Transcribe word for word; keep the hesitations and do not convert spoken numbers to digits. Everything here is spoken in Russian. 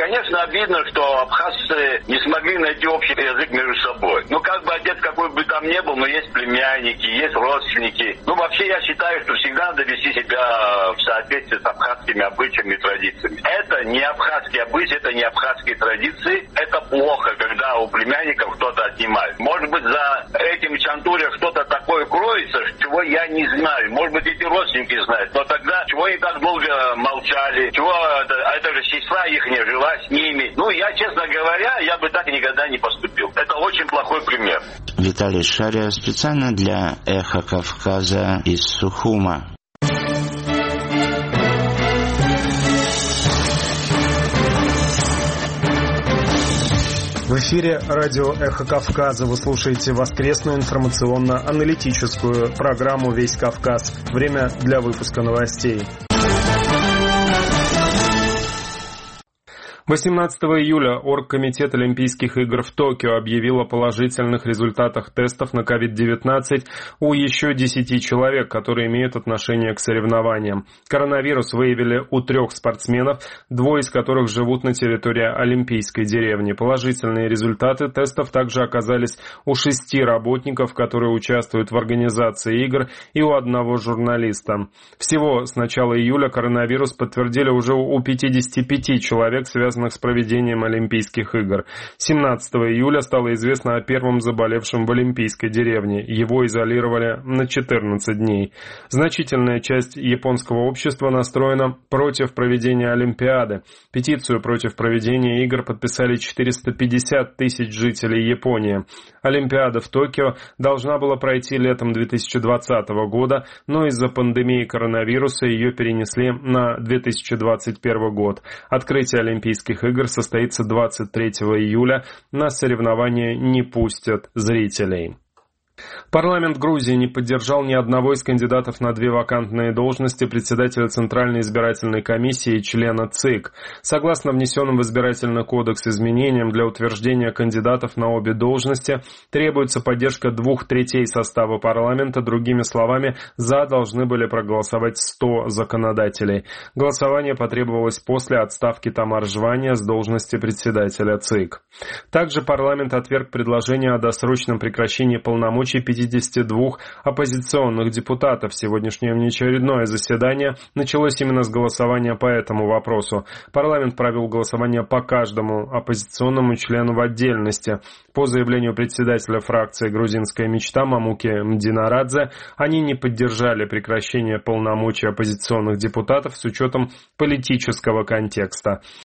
конечно, обидно, что абхазцы не смогли найти общий язык между собой. Ну, как бы отец какой бы там ни был, но есть племянники, есть родственники. Ну, вообще, я считаю, что всегда надо вести себя в соответствии с абхазскими обычаями и традициями. Это не абхазские обычаи, это не абхазские традиции. Это плохо, когда у племянников кто-то отнимает. Может быть, за этим чантуря что-то такое кроется, чего я не знаю. Может быть, эти родственники знают. Но тогда, чего они так долго молчали, чего это, это же сестра их не жила с ними. Ну, я, честно говоря, я бы так никогда не поступил. Это очень плохой пример. Виталий Шария специально для «Эхо Кавказа» из Сухума. В эфире радио «Эхо Кавказа». Вы слушаете воскресную информационно-аналитическую программу «Весь Кавказ». Время для выпуска новостей. восемнадцатого июля Оргкомитет Олимпийских игр в Токио объявил о положительных результатах тестов на ковид девятнадцать у еще десяти человек, которые имеют отношение к соревнованиям. Коронавирус выявили у трех спортсменов, двое из которых живут на территории Олимпийской деревни. Положительные результаты тестов также оказались у шести работников, которые участвуют в организации игр, и у одного журналиста. Всего с начала июля коронавирус подтвердили уже у пятидесяти пяти человек, связанных с проведением Олимпийских игр. семнадцатого июля стало известно о первом заболевшем в Олимпийской деревне. Его изолировали на четырнадцать дней. Значительная часть японского общества настроена против проведения Олимпиады. Петицию против проведения игр подписали четыреста пятьдесят тысяч жителей Японии. Олимпиада в Токио должна была пройти летом две тысячи двадцатого года, но из-за пандемии коронавируса ее перенесли на две тысячи двадцать первый год. Открытие Олимпийских игр состоится двадцать третьего июля. На соревнования не пустят зрителей. Парламент Грузии не поддержал ни одного из кандидатов на две вакантные должности председателя Центральной избирательной комиссии и члена ЦИК. Согласно внесенным в избирательный кодекс изменениям, для утверждения кандидатов на обе должности требуется поддержка двух третей состава парламента. Другими словами, за должны были проголосовать сто законодателей. Голосование потребовалось после отставки Тамар Жвания с должности председателя ЦИК. Также парламент отверг предложение о досрочном прекращении полномочий пятидесяти двух оппозиционных депутатов. Сегодняшнее внеочередное заседание началось именно с голосования по этому вопросу. Парламент провел голосование по каждому оппозиционному члену в отдельности. По заявлению председателя фракции «Грузинская мечта» Мамуки Мдинарадзе, они не поддержали прекращение полномочий оппозиционных депутатов с учетом политического контекста.